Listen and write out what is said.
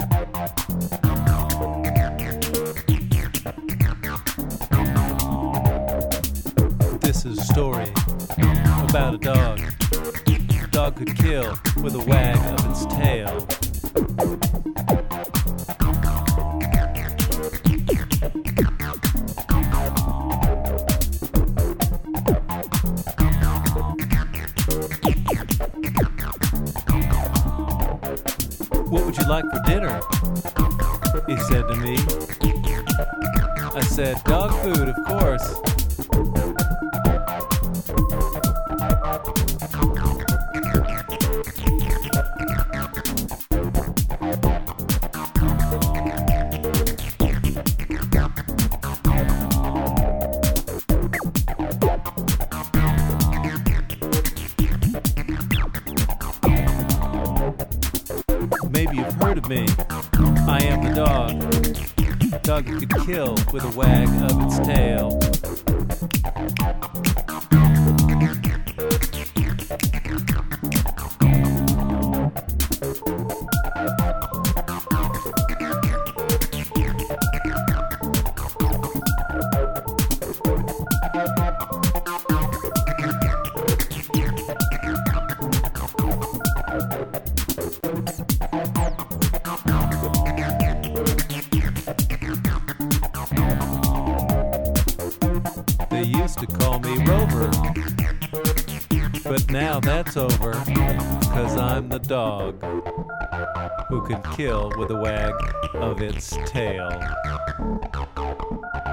This is a story about a dog. A dog could kill with a wag of its tail. What would you like for dinner? He said to me. I said, dog food, of course. Maybe you've heard of me. I am the dog. Dog who could kill with a wag of its tail. They used to call me Rover, but now that's over, 'cause I'm the dog who can kill with a wag of its tail.